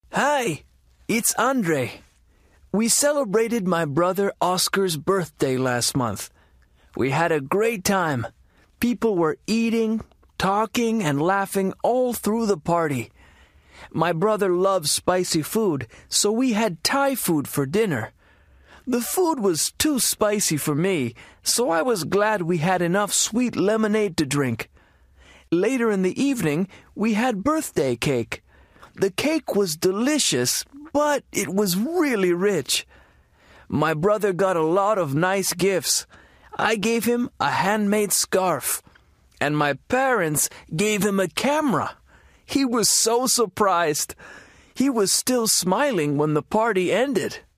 Hi, it's Andre. We celebrated my brother Oscar's birthday last month. We had a great time. People were eating, talking, and laughing all through the party. My brother loves spicy food, so we had Thai food for dinner. The food was too spicy for me, so I was glad we had enough sweet lemonade to drink. Later in the evening, we had birthday cake. The cake was delicious, but it was really rich. My brother got a lot of nice gifts. I gave him a handmade scarf, and my parents gave him a camera. He was so surprised. He was still smiling when the party ended.